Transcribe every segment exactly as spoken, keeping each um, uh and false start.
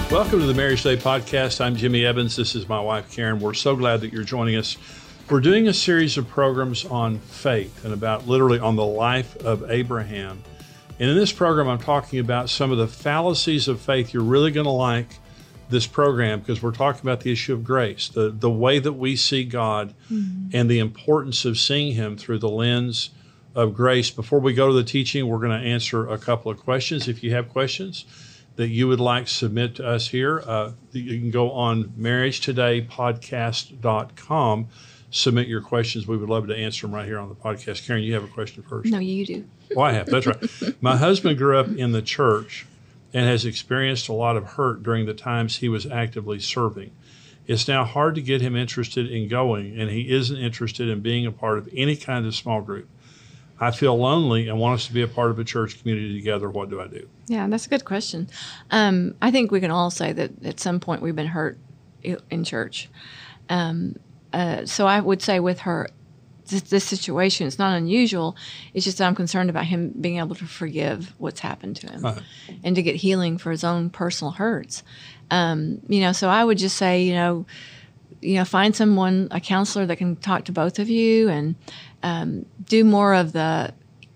Welcome to the Marriage Day Podcast. I'm Jimmy Evans. This is my wife, Karen. We're so glad that you're joining us. We're doing a series of programs on faith and about literally on the life of Abraham. And in this program, I'm talking about some of the fallacies of faith. You're really going to like this program because we're talking about the issue of grace, the, the way that we see God mm-hmm. and the importance of seeing Him through the lens of grace. Before we go to the teaching, we're going to answer a couple of questions. If you have questions that you would like to submit to us here, uh, you can go on marriage today podcast dot com, submit your questions. We would love to answer them right here on the podcast. Karen, you have a question first. No, you do. Well, I have. That's right. My husband grew up in the church and has experienced a lot of hurt during the times he was actively serving. It's now hard to get him interested in going, and he isn't interested in being a part of any kind of small group. I feel lonely and want us to be a part of a church community together. What do I do? Yeah, that's a good question. Um, I think we can all say that at some point we've been hurt in church. Um, uh, so I would say with her, this, this situation, it's not unusual. It's just that I'm concerned about him being able to forgive what's happened to him uh-huh. and to get healing for his own personal hurts. Um, you know, so I would just say, you know, you know, find someone, a counselor that can talk to both of you and um, do more of the,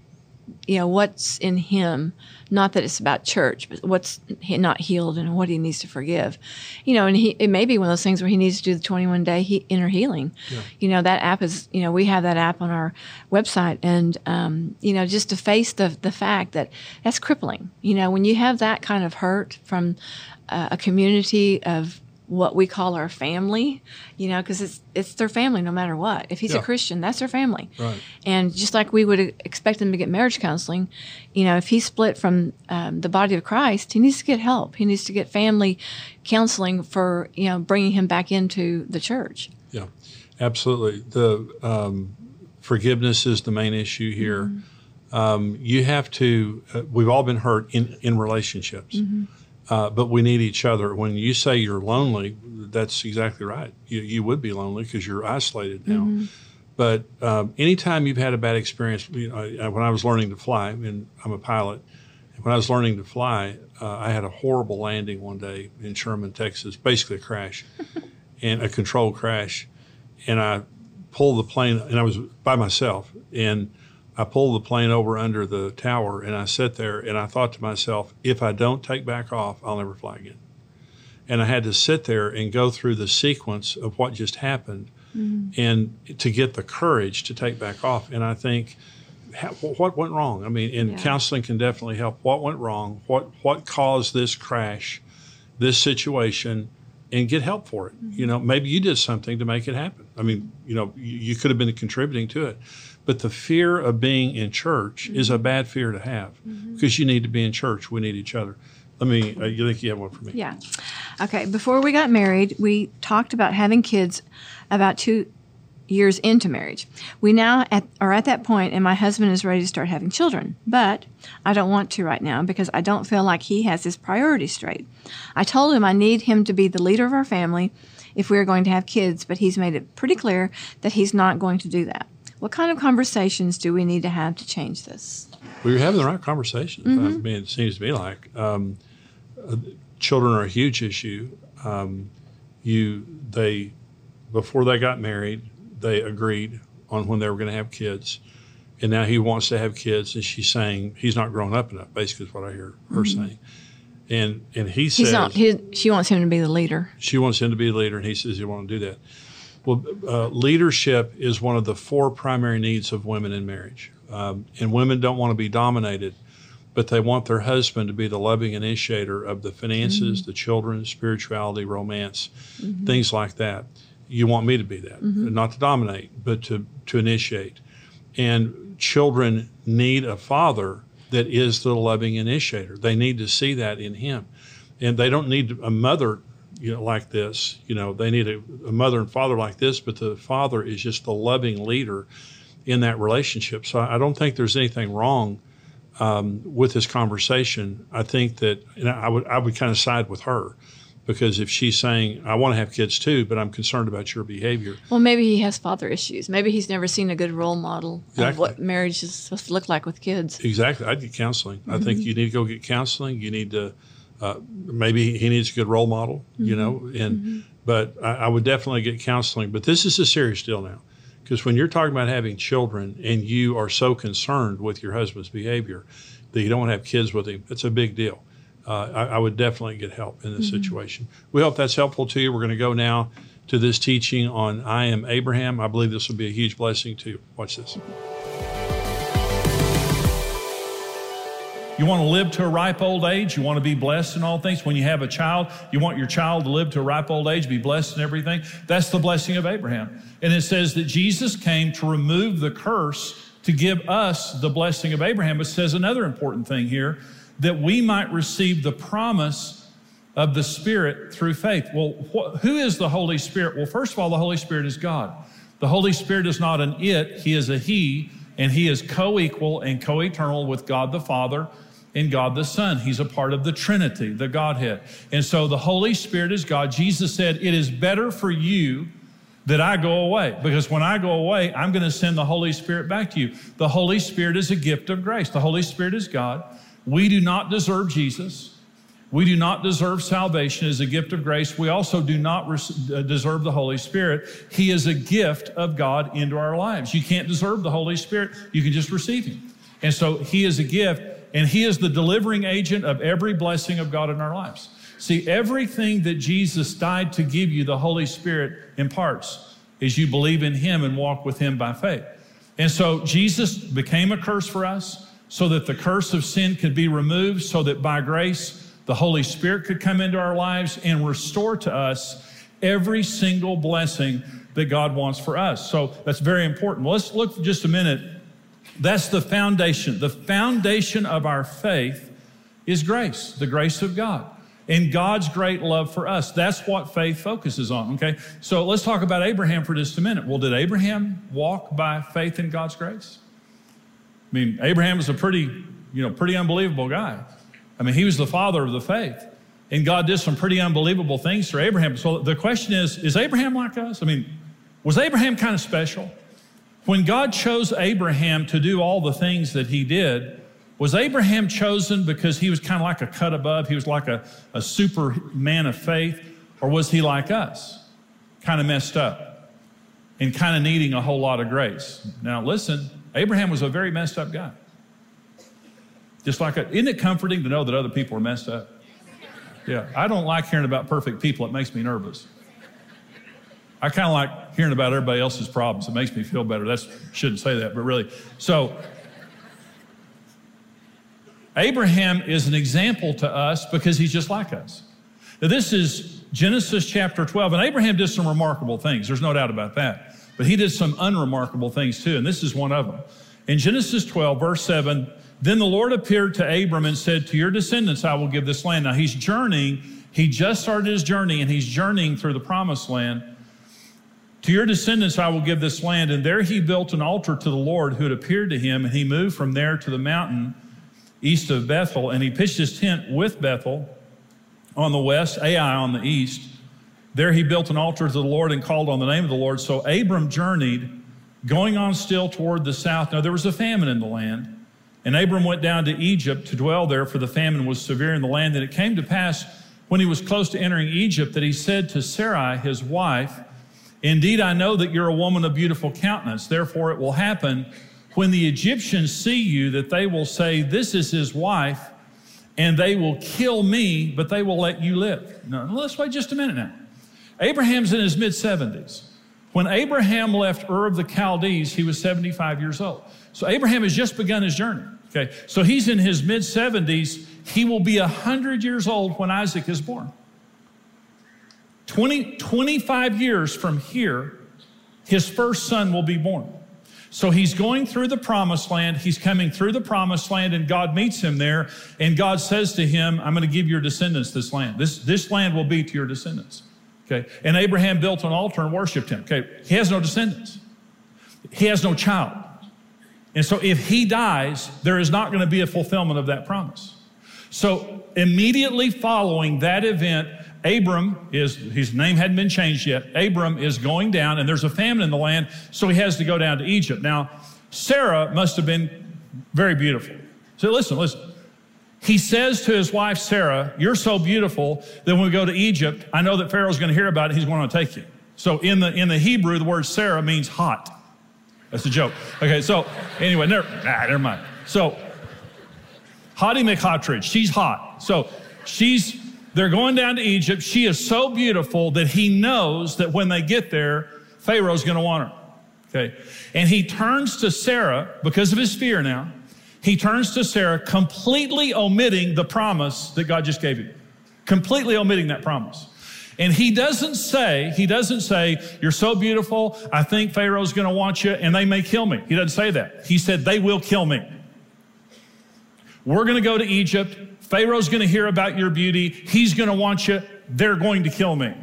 you know, what's in him, not that it's about church, but what's not healed and what he needs to forgive. You know, and he, it may be one of those things where he needs to do the twenty-one day he, inner healing. Yeah. You know, that app is, you know, we have that app on our website. And, um, you know, just to face the the fact that that's crippling. You know, when you have that kind of hurt from uh, a community of what we call our family, you know, because it's it's their family no matter what. If he's yeah. a Christian, that's their family. Right. And just like we would expect them to get marriage counseling, you know, if he's split from um, the body of Christ, he needs to get help. He needs to get family counseling for, you know, bringing him back into the church. Yeah, absolutely. The um, forgiveness is the main issue here. Mm-hmm. Um, you have to, uh, we've all been hurt in, in relationships. Mm-hmm. Uh, but we need each other. When you say you're lonely, that's exactly right. You, you would be lonely because you're isolated now. Mm-hmm. But um, anytime you've had a bad experience, you know, I, when I was learning to fly, and I'm a pilot, when I was learning to fly, uh, I had a horrible landing one day in Sherman, Texas, basically a crash, and a controlled crash. And I pulled the plane, and I was by myself, and I pulled the plane over under the tower, and I sat there, and I thought to myself, if I don't take back off, I'll never fly again. And I had to sit there and go through the sequence of what just happened mm-hmm. and to get the courage to take back off. And I think, what went wrong? I mean, and yeah. counseling can definitely help. What went wrong? What what caused this crash, this situation, and get help for it? Mm-hmm. You know, maybe you did something to make it happen. I mean, you know, you, you could have been contributing to it. But the fear of being in church mm-hmm. is a bad fear to have mm-hmm. because you need to be in church. We need each other. Let me, uh, you think you have one for me? Yeah. Okay. Before we got married, we talked about having kids about two years into marriage. We now at, are at that point, and my husband is ready to start having children. But I don't want to right now because I don't feel like he has his priorities straight. I told him I need him to be the leader of our family if we are going to have kids, but he's made it pretty clear that he's not going to do that. What kind of conversations do we need to have to change this? Well, you're having the right conversations. Mm-hmm. I mean, it seems to me like um, uh, children are a huge issue. Um, you, they, before they got married, they agreed on when they were going to have kids, and now he wants to have kids, and she's saying he's not grown up enough. Basically, is what I hear her mm-hmm. saying. And and he says he's not. He, she wants him to be the leader. She wants him to be the leader, and he says he won't do that. Well, uh, leadership is one of the four primary needs of women in marriage. Um, and women don't want to be dominated, but they want their husband to be the loving initiator of the finances, mm-hmm. the children, spirituality, romance, mm-hmm. things like that. You want me to be that, mm-hmm. not to dominate, but to, to initiate. And children need a father that is the loving initiator. They need to see that in him. And they don't need a mother you know, like this, you know, they need a, a mother and father like this, but the father is just the loving leader in that relationship. So I don't think there's anything wrong um, with this conversation. I think that, and I would, I would kind of side with her because if she's saying, I want to have kids too, but I'm concerned about your behavior. Well, maybe he has father issues. Maybe he's never seen a good role model exactly. of what marriage is supposed to look like with kids. Exactly. I'd get counseling. Mm-hmm. I think you need to go get counseling. You need to uh, maybe he needs a good role model, you know, and mm-hmm. but I, I would definitely get counseling. But this is a serious deal now, because when you're talking about having children and you are so concerned with your husband's behavior that you don't want to have kids with him, it's a big deal. Uh, I, I would definitely get help in this mm-hmm. situation. We hope that's helpful to you. We're going to go now to this teaching on I Am Abraham. I believe this will be a huge blessing to you. Watch this. You want to live to a ripe old age? You want to be blessed in all things? When you have a child, you want your child to live to a ripe old age, be blessed in everything? That's the blessing of Abraham. And it says that Jesus came to remove the curse to give us the blessing of Abraham. It says another important thing here, that we might receive the promise of the Spirit through faith. Well, wh- who is the Holy Spirit? Well, first of all, the Holy Spirit is God. The Holy Spirit is not an it, he is a he, and he is co-equal and co-eternal with God the Father and God the Son. He's a part of the Trinity, the Godhead. And so the Holy Spirit is God. Jesus said, it is better for you that I go away, because when I go away, I'm going to send the Holy Spirit back to you. The Holy Spirit is a gift of grace. The Holy Spirit is God. We do not deserve Jesus. We do not deserve salvation as a gift of grace. We also do not res- deserve the Holy Spirit. He is a gift of God into our lives. You can't deserve the Holy Spirit. You can just receive him. And so he is a gift, and he is the delivering agent of every blessing of God in our lives. See, everything that Jesus died to give you, the Holy Spirit imparts, is you believe in him and walk with him by faith. And so Jesus became a curse for us so that the curse of sin could be removed, so that by grace, the Holy Spirit could come into our lives and restore to us every single blessing that God wants for us. So that's very important. Well, let's look for just a minute. That's the foundation. The foundation of our faith is grace, the grace of God, and God's great love for us. That's what faith focuses on, okay? So let's talk about Abraham for just a minute. Well, did Abraham walk by faith in God's grace? I mean, Abraham is a pretty, you know, pretty unbelievable guy. I mean, he was the father of the faith, and God did some pretty unbelievable things for Abraham. So the question is, is Abraham like us? I mean, was Abraham kind of special? When God chose Abraham to do all the things that he did, was Abraham chosen because he was kind of like a cut above? He was like a, a super man of faith? Or was he like us, kind of messed up and kind of needing a whole lot of grace? Now, listen, Abraham was a very messed up guy. Just like, a, isn't it comforting to know that other people are messed up? Yeah, I don't like hearing about perfect people. It makes me nervous. I kind of like hearing about everybody else's problems. It makes me feel better. That's shouldn't say that, but really. So Abraham is an example to us because he's just like us. Now, this is Genesis chapter twelve, and Abraham did some remarkable things. There's no doubt about that. But he did some unremarkable things too, and this is one of them. In Genesis twelve, verse seven, then the Lord appeared to Abram and said, to your descendants I will give this land. Now he's journeying. He just started his journey, and he's journeying through the promised land. To your descendants I will give this land. And there he built an altar to the Lord who had appeared to him, and he moved from there to the mountain east of Bethel, and he pitched his tent with Bethel on the west, Ai on the east. There he built an altar to the Lord and called on the name of the Lord. So Abram journeyed, going on still toward the south. Now there was a famine in the land, and Abram went down to Egypt to dwell there, for the famine was severe in the land. And it came to pass, when he was close to entering Egypt, that he said to Sarai, his wife, indeed, I know that you're a woman of beautiful countenance. Therefore, it will happen when the Egyptians see you that they will say, this is his wife, and they will kill me, but they will let you live. Now, let's wait just a minute now. Abraham's in his mid seventies. When Abraham left Ur of the Chaldees, he was seventy-five years old. So Abraham has just begun his journey. Okay, so he's in his mid seventies. He will be one hundred years old when Isaac is born. twenty, twenty-five years from here, his first son will be born. So he's going through the promised land. He's coming through the promised land, and God meets him there. And God says to him, I'm going to give your descendants this land. This, this land will be to your descendants. Okay. And Abraham built an altar and worshiped him. Okay. He has no descendants. He has no child. And so if he dies, there is not going to be a fulfillment of that promise. So immediately following that event, Abram is, his name hadn't been changed yet. Abram is going down, and there's a famine in the land, so he has to go down to Egypt. Now, Sarah must have been very beautiful. So listen, listen. he says to his wife, Sarah, you're so beautiful that when we go to Egypt, I know that Pharaoh's going to hear about it. He's going to take you. So in the, in the Hebrew, the word Sarah means hot. That's a joke. Okay, so anyway, never, nah, never mind. So Hottie McHottridge, she's hot. So she's, they're going down to Egypt. She is so beautiful that he knows that when they get there, Pharaoh's going to want her. Okay, and he turns to Sarah because of his fear now. He turns to Sarah, completely omitting the promise that God just gave him. Completely omitting that promise. And he doesn't say, he doesn't say, you're so beautiful, I think Pharaoh's going to want you, and they may kill me. He doesn't say that. He said, they will kill me. We're going to go to Egypt. Pharaoh's going to hear about your beauty. He's going to want you. They're going to kill me.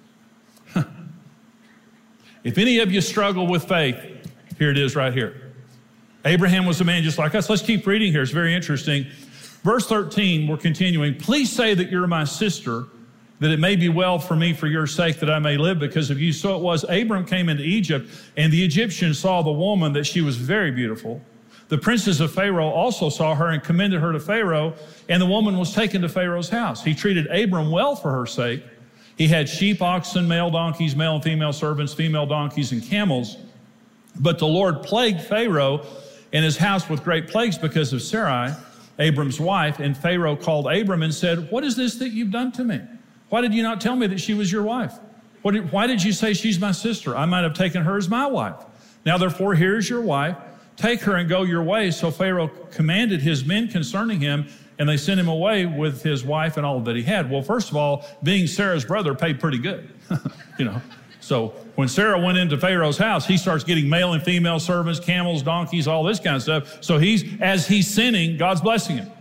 If any of you struggle with faith, here it is right here. Abraham was a man just like us. Let's keep reading here. It's very interesting. Verse thirteen, we're continuing. Please say that you're my sister, that it may be well for me for your sake, that I may live because of you. So it was, Abram came into Egypt, and the Egyptians saw the woman, that she was very beautiful. The princes of Pharaoh also saw her and commended her to Pharaoh, and the woman was taken to Pharaoh's house. He treated Abram well for her sake. He had sheep, oxen, male donkeys, male and female servants, female donkeys, and camels. But the Lord plagued Pharaoh and his house with great plagues because of Sarai, Abram's wife. And Pharaoh called Abram and said, what is this that you've done to me? Why did you not tell me that she was your wife? What did, why did you say she's my sister? I might have taken her as my wife. Now therefore, here is your wife. Take her and go your way. So Pharaoh commanded his men concerning him, and they sent him away with his wife and all that he had. Well, first of all, being Sarah's brother paid pretty good, you know. So when Sarah went into Pharaoh's house, he starts getting male and female servants, camels, donkeys, all this kind of stuff. So he's, as he's sinning, God's blessing him.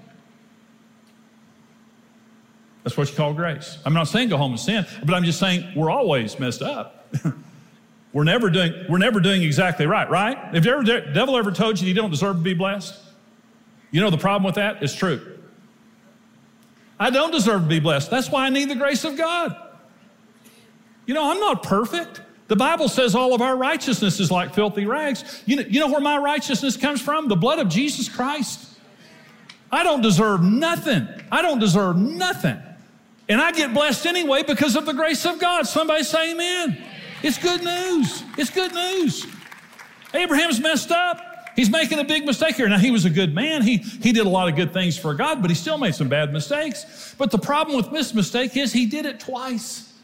That's what you call grace. I'm not saying go home and sin, but I'm just saying we're always messed up. we're never doing, we're never doing exactly right, right? If the devil ever told you you don't deserve to be blessed, you know the problem with that? It's true. I don't deserve to be blessed. That's why I need the grace of God. You know, I'm not perfect. The Bible says all of our righteousness is like filthy rags. You know, you know where my righteousness comes from? The blood of Jesus Christ. I don't deserve nothing. I don't deserve nothing. And I get blessed anyway because of the grace of God. Somebody say amen. It's good news. It's good news. Abraham's messed up. He's making a big mistake here. Now, he was a good man. He, he did a lot of good things for God, but he still made some bad mistakes. But the problem with this mistake is he did it twice.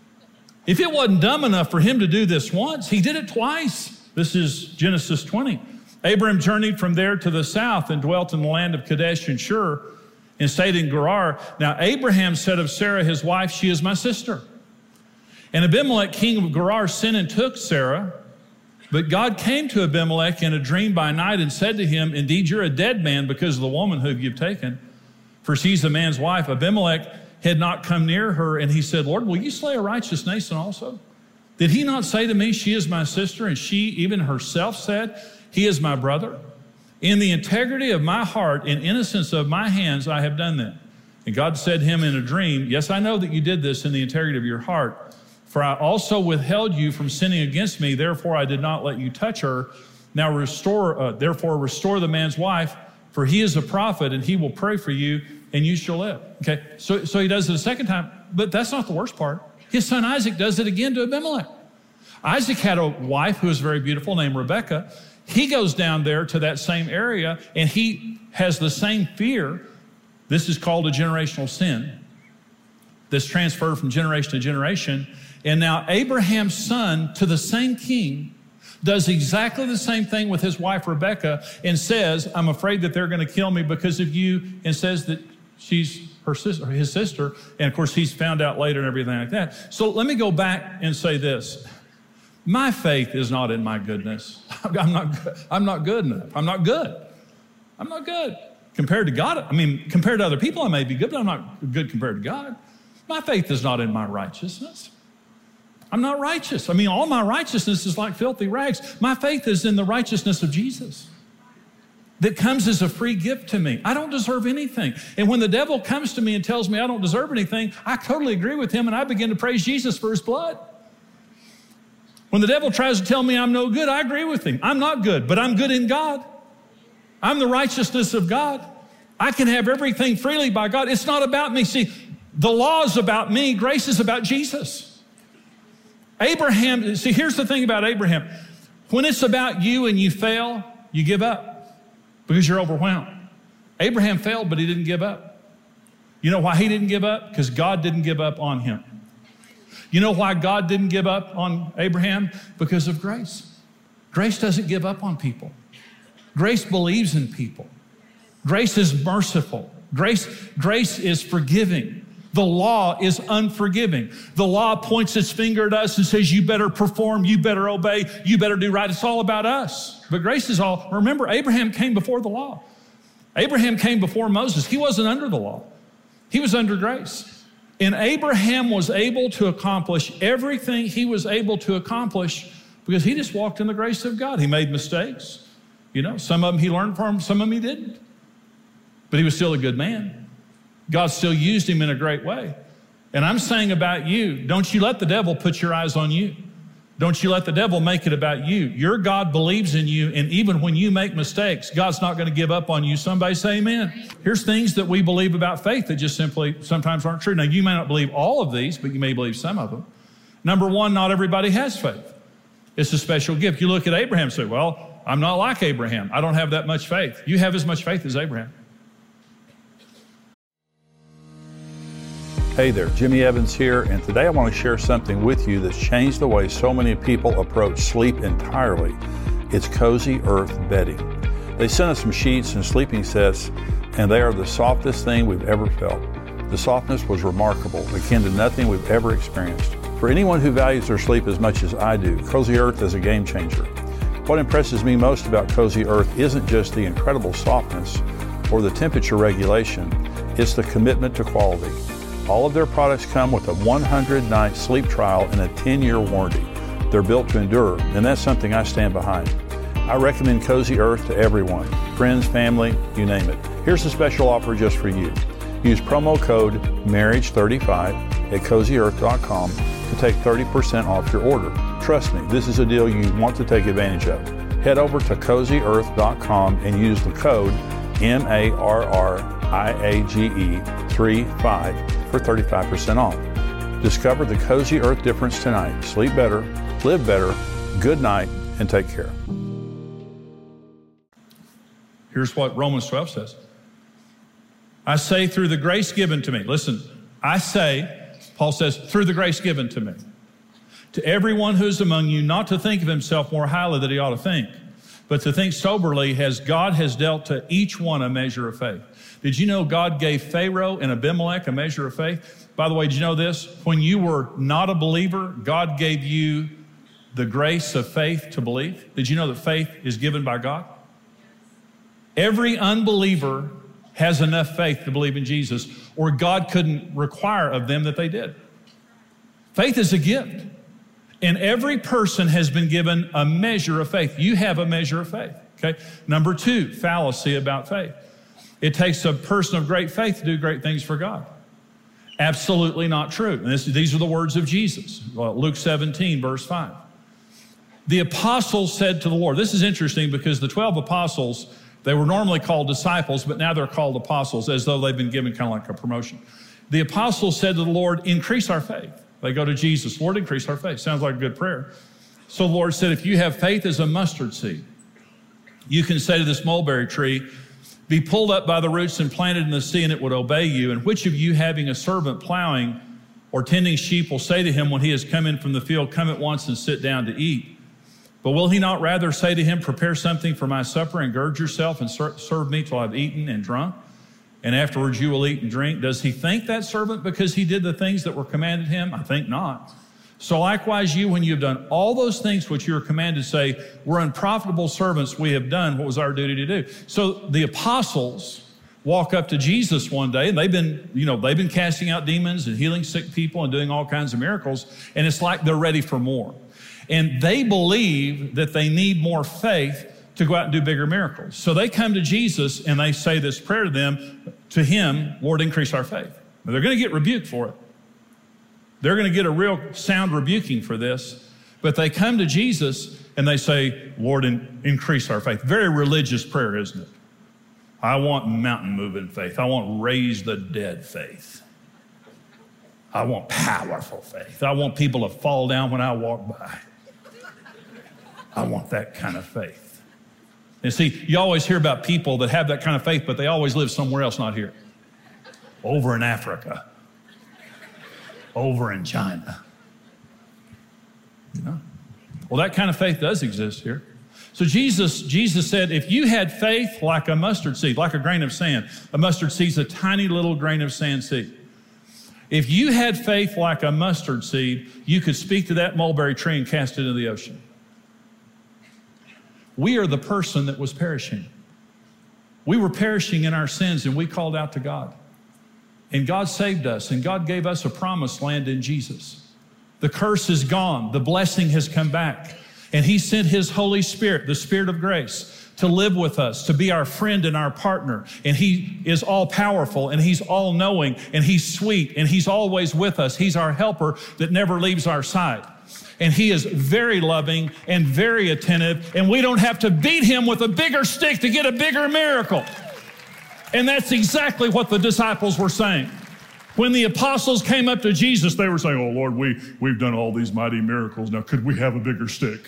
If it wasn't dumb enough for him to do this once, he did it twice. This is Genesis twenty. Abraham journeyed from there to the south and dwelt in the land of Kadesh and Shur and stayed in Gerar. Now, Abraham said of Sarah, his wife, she is my sister. And Abimelech, king of Gerar, sent and took Sarah. But God came to Abimelech in a dream by night and said to him, indeed, you're a dead man because of the woman whom you've taken, for she's the man's wife. Abimelech had not come near her, and he said, Lord, will you slay a righteous nation also? Did he not say to me, she is my sister, and she even herself said, he is my brother? In the integrity of my heart and innocence of my hands, I have done that. And God said to him in a dream, yes, I know that you did this in the integrity of your heart. For I also withheld you from sinning against me, therefore I did not let you touch her. Now restore, uh, therefore restore the man's wife, for he is a prophet, and he will pray for you, and you shall live. Okay, so, so he does it a second time, but that's not the worst part. His son Isaac does it again to Abimelech. Isaac had a wife who was very beautiful named Rebekah. He goes down there to that same area, and he has the same fear. This is called a generational sin that's transferred from generation to generation. And now Abraham's son to the same king does exactly the same thing with his wife Rebekah and says, I'm afraid that they're going to kill me because of you, and says that she's her sister, his sister. And of course, he's found out later and everything like that. So let me go back and say this. My faith is not in my goodness. I'm not, I'm not good enough. I'm not good. I'm not good. Compared to God, I mean, compared to other people, I may be good, but I'm not good compared to God. My faith is not in my righteousness. I'm not righteous. I mean, all my righteousness is like filthy rags. My faith is in the righteousness of Jesus that comes as a free gift to me. I don't deserve anything. And when the devil comes to me and tells me I don't deserve anything, I totally agree with him, and I begin to praise Jesus for his blood. When the devil tries to tell me I'm no good, I agree with him. I'm not good, but I'm good in God. I'm the righteousness of God. I can have everything freely by God. It's not about me. See, the law is about me. Grace is about Jesus. Abraham, see, here's the thing about Abraham. When it's about you and you fail, you give up because you're overwhelmed. Abraham failed, but he didn't give up. You know why he didn't give up? Because God didn't give up on him. You know why God didn't give up on Abraham? Because of grace. Grace doesn't give up on people. Grace believes in people. Grace is merciful. Grace, grace is forgiving. The law is unforgiving. The law points its finger at us and says, you better perform, you better obey, you better do right. It's all about us. But grace is all, remember, Abraham came before the law. Abraham came before Moses. He wasn't under the law. He was under grace. And Abraham was able to accomplish everything he was able to accomplish because he just walked in the grace of God. He made mistakes. You know, some of them he learned from, some of them he didn't. But he was still a good man. God still used him in a great way. And I'm saying about you, don't you let the devil put your eyes on you. Don't you let the devil make it about you. Your God believes in you, and even when you make mistakes, God's not going to give up on you. Somebody say amen. Here's things that we believe about faith that just simply sometimes aren't true. Now, you may not believe all of these, but you may believe some of them. Number one, not everybody has faith. It's a special gift. You look at Abraham and say, well, I'm not like Abraham. I don't have that much faith. You have as much faith as Abraham. Hey there, Jimmy Evans here, and today I want to share something with you that's changed the way so many people approach sleep entirely. It's Cozy Earth bedding. They sent us some sheets and sleeping sets, and they are the softest thing we've ever felt. The softness was remarkable, akin to nothing we've ever experienced. For anyone who values their sleep as much as I do, Cozy Earth is a game changer. What impresses me most about Cozy Earth isn't just the incredible softness or the temperature regulation, it's the commitment to quality. All of their products come with a one hundred night sleep trial and a ten year warranty. They're built to endure, and that's something I stand behind. I recommend Cozy Earth to everyone, friends, family, you name it. Here's a special offer just for you. Use promo code marriage thirty-five at cozy earth dot com to take thirty percent off your order. Trust me, this is a deal you want to take advantage of. Head over to cozy earth dot com and use the code M A R R I A G E thirty-five for thirty-five percent off. Discover the Cozy Earth difference tonight. Sleep better, live better, good night, and take care. Here's what Romans twelve says. I say through the grace given to me. Listen, I say, Paul says, through the grace given to me. To everyone who's among you, not to think of himself more highly than he ought to think, but to think soberly as God has dealt to each one a measure of faith. Did you know God gave Pharaoh and Abimelech a measure of faith? By the way, did you know this? When you were not a believer, God gave you the grace of faith to believe. Did you know that faith is given by God? Every unbeliever has enough faith to believe in Jesus, or God couldn't require of them that they did. Faith is a gift. And every person has been given a measure of faith. You have a measure of faith, okay? Number two, fallacy about faith. It takes a person of great faith to do great things for God. Absolutely not true. And this, these are the words of Jesus. Well, Luke seventeen, verse five. The apostles said to the Lord, this is interesting because the twelve apostles, they were normally called disciples, but now they're called apostles as though they've been given kind of like a promotion. The apostles said to the Lord, increase our faith. They go to Jesus, Lord, increase our faith. Sounds like a good prayer. So the Lord said, if you have faith as a mustard seed, you can say to this mulberry tree, be pulled up by the roots and planted in the sea, and it would obey you. And which of you, having a servant plowing or tending sheep, will say to him when he has come in from the field, come at once and sit down to eat? But will he not rather say to him, prepare something for my supper and gird yourself and ser- serve me till I've eaten and drunk? And afterwards you will eat and drink. Does he thank that servant because he did the things that were commanded him? I think not. So likewise you, when you've done all those things which you are commanded, say, we're unprofitable servants, we have done what was our duty to do. So the apostles walk up to Jesus one day, and they've been, you know, they've been casting out demons and healing sick people and doing all kinds of miracles, and it's like they're ready for more. And they believe that they need more faith to go out and do bigger miracles. So they come to Jesus and they say this prayer to them, to him, Lord, increase our faith. Now, they're going to get rebuked for it. They're going to get a real sound rebuking for this. But they come to Jesus and they say, Lord, in, increase our faith. Very religious prayer, isn't it? I want mountain moving faith. I want raise the dead faith. I want powerful faith. I want people to fall down when I walk by. I want that kind of faith. And see, you always hear about people that have that kind of faith, but they always live somewhere else, not here. Over in Africa. Over in China. You know? Well, that kind of faith does exist here. So Jesus, Jesus said, if you had faith like a mustard seed, like a grain of sand, a mustard seed's a tiny little grain of sand seed. If you had faith like a mustard seed, you could speak to that mulberry tree and cast it into the ocean. We are the person that was perishing. We were perishing in our sins, and we called out to God. And God saved us, and God gave us a promised land in Jesus. The curse is gone. The blessing has come back. And he sent his Holy Spirit, the Spirit of grace, to live with us, to be our friend and our partner. And he is all powerful, and he's all knowing, and he's sweet, and he's always with us. He's our helper that never leaves our side. And he is very loving and very attentive, and we don't have to beat him with a bigger stick to get a bigger miracle. And that's exactly what the disciples were saying. When the apostles came up to Jesus, they were saying, oh, Lord, we, we've done all these mighty miracles. Now, could we have a bigger stick?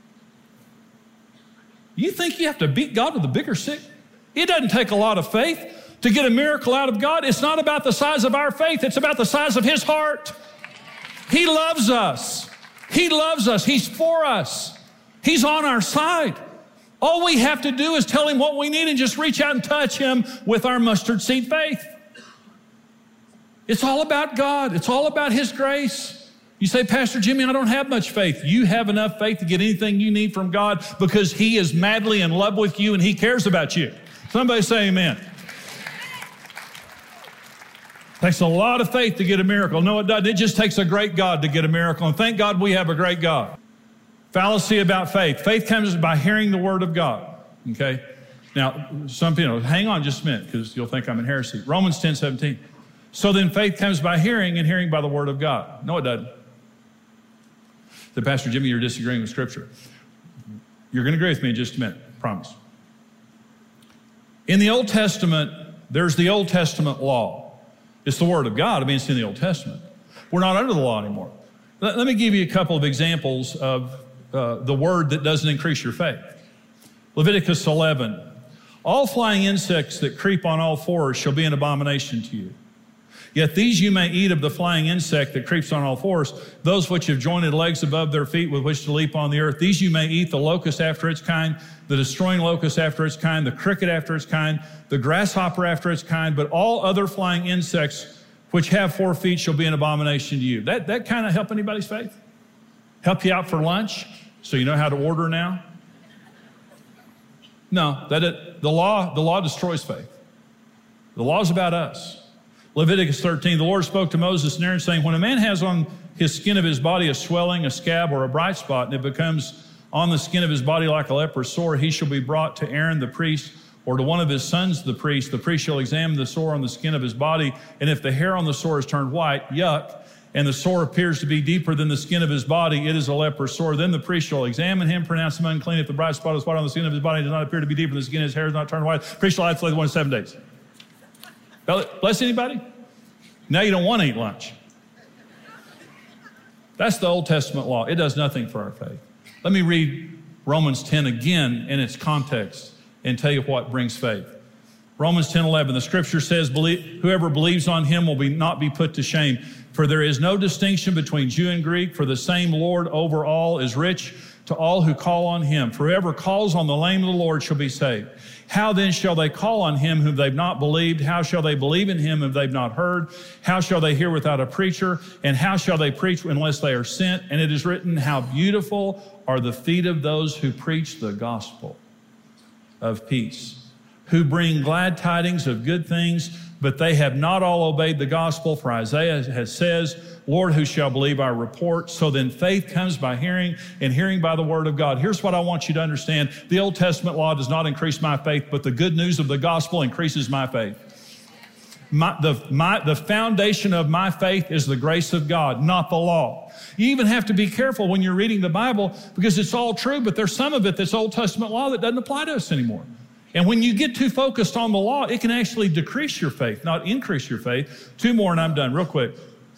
You think you have to beat God with a bigger stick? It doesn't take a lot of faith to get a miracle out of God. It's not about the size of our faith. It's about the size of his heart. He loves us. He loves us. He's for us. He's on our side. All we have to do is tell him what we need and just reach out and touch him with our mustard seed faith. It's all about God. It's all about his grace. You say, Pastor Jimmy, I don't have much faith. You have enough faith to get anything you need from God because he is madly in love with you and he cares about you. Somebody say amen. Takes a lot of faith to get a miracle. No, it doesn't. It just takes a great God to get a miracle. And thank God we have a great God. Fallacy about faith. Faith comes by hearing the word of God. Okay? Now, some people, hang on just a minute because you'll think I'm in heresy. Romans ten seventeen. So then faith comes by hearing, and hearing by the word of God. No, it doesn't. The Pastor Jimmy, you're disagreeing with Scripture. You're going to agree with me in just a minute, I promise. In the Old Testament, there's the Old Testament law. It's the word of God. I mean, it's in the Old Testament. We're not under the law anymore. Let, let me give you a couple of examples of uh, the word that doesn't increase your faith. Leviticus eleven. All flying insects that creep on all fours shall be an abomination to you. Yet these you may eat of the flying insect that creeps on all fours, those which have jointed legs above their feet with which to leap on the earth. These you may eat, the locust after its kind, the destroying locust after its kind, the cricket after its kind, the grasshopper after its kind, but all other flying insects which have four feet shall be an abomination to you. That, that kind of help anybody's faith? Help you out for lunch so you know how to order now? No, that it, the law, the law destroys faith. The law is about us. Leviticus thirteen, the Lord spoke to Moses and Aaron saying, when a man has on his skin of his body a swelling, a scab, or a bright spot, and it becomes on the skin of his body like a leprous sore, he shall be brought to Aaron the priest, or to one of his sons the priest. The priest shall examine the sore on the skin of his body, and if the hair on the sore is turned white, yuck, and the sore appears to be deeper than the skin of his body, it is a leprous sore. Then the priest shall examine him, pronounce him unclean. If the bright spot is white on the skin of his body does not appear to be deeper than the skin, his hair is not turned white, the priest shall isolate the one in seven days. Bless anybody? Now you don't want to eat lunch. That's the Old Testament law. It does nothing for our faith. Let me read Romans ten again in its context and tell you what brings faith. Romans ten eleven, the scripture says, whoever believes on him will be, not be put to shame. For there is no distinction between Jew and Greek, for the same Lord over all is rich to all who call on him. For whoever calls on the name of the Lord shall be saved. How then shall they call on him whom they've not believed? How shall they believe in him whom they've not heard? How shall they hear without a preacher? And how shall they preach unless they are sent? And it is written, how beautiful are the feet of those who preach the gospel of peace, who bring glad tidings of good things, but they have not all obeyed the gospel. For Isaiah has says, Lord, who shall believe our report? So then faith comes by hearing, and hearing by the word of God. Here's what I want you to understand. The Old Testament law does not increase my faith, but the good news of the gospel increases my faith. My, the, my, the foundation of my faith is the grace of God, not the law. You even have to be careful when you're reading the Bible because it's all true, but there's some of it that's Old Testament law that doesn't apply to us anymore. And when you get too focused on the law, it can actually decrease your faith, not increase your faith. Two more and I'm done, real quick.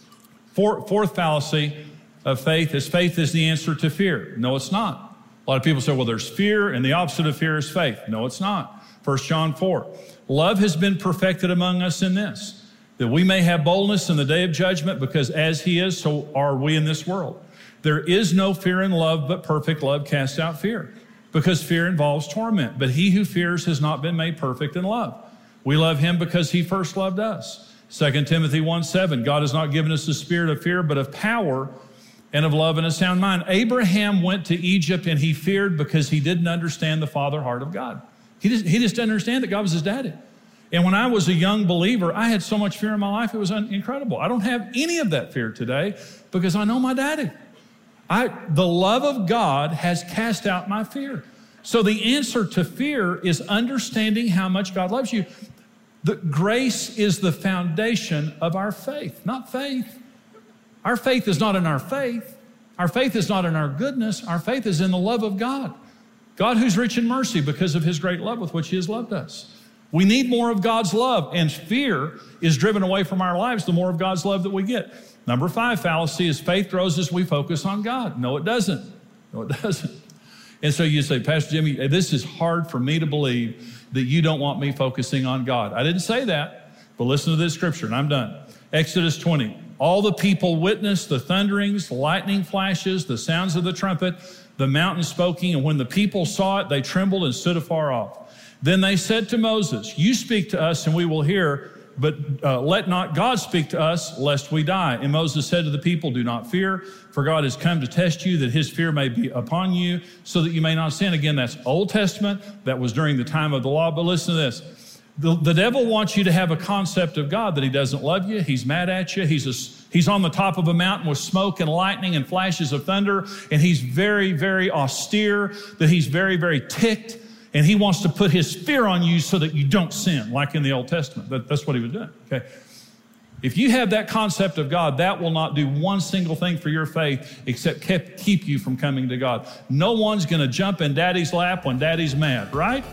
Four, fourth fallacy of faith is faith is the answer to fear. No, it's not. A lot of people say, well, there's fear, and the opposite of fear is faith. No, it's not. First John four. Love has been perfected among us in this, that we may have boldness in the day of judgment, because as he is, so are we in this world. There is no fear in love, but perfect love casts out fear, because fear involves torment. But he who fears has not been made perfect in love. We love him because he first loved us. Second Timothy one seven, God has not given us the spirit of fear, but of power and of love and a sound mind. Abraham went to Egypt and he feared because he didn't understand the father heart of God. He just, he just didn't understand that God was his daddy. And when I was a young believer, I had so much fear in my life, it was un- incredible. I don't have any of that fear today because I know my daddy. I, the love of God has cast out my fear. So the answer to fear is understanding how much God loves you. The grace is the foundation of our faith, not faith. Our faith is not in our faith. Our faith is not in our goodness. Our faith is in the love of God. God who's rich in mercy because of his great love with which he has loved us. We need more of God's love, and fear is driven away from our lives the more of God's love that we get. Number five fallacy is faith grows as we focus on God. No, it doesn't. No, it doesn't. And so you say, Pastor Jimmy, this is hard for me to believe that you don't want me focusing on God. I didn't say that, but listen to this scripture, and I'm done. Exodus twenty. All the people witnessed the thunderings, lightning flashes, the sounds of the trumpet, the mountain spoken, and when the people saw it, they trembled and stood afar off. Then they said to Moses, you speak to us and we will hear, but uh, let not God speak to us, lest we die. And Moses said to the people, do not fear, for God has come to test you, that his fear may be upon you, so that you may not sin. Again, that's Old Testament. That was during the time of the law. But listen to this. The, the devil wants you to have a concept of God that he doesn't love you. He's mad at you. He's, a, he's on the top of a mountain with smoke and lightning and flashes of thunder. And he's very, very austere, that he's very, very ticked. And he wants to put his fear on you so that you don't sin, like in the Old Testament. That, that's what he was doing, okay? If you have that concept of God, that will not do one single thing for your faith except keep, keep you from coming to God. No one's going to jump in daddy's lap when daddy's mad, right?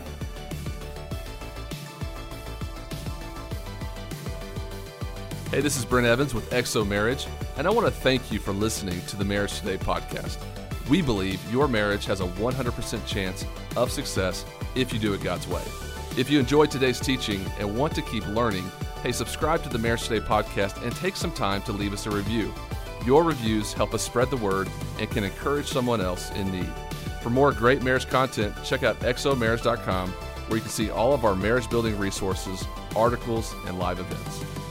Hey, this is Brent Evans with X O Marriage, and I want to thank you for listening to the Marriage Today podcast. We believe your marriage has a one hundred percent chance of success if you do it God's way. If you enjoyed today's teaching and want to keep learning, hey, subscribe to the Marriage Today podcast and take some time to leave us a review. Your reviews help us spread the word and can encourage someone else in need. For more great marriage content, check out X O marriage dot com, where you can see all of our marriage building resources, articles, and live events.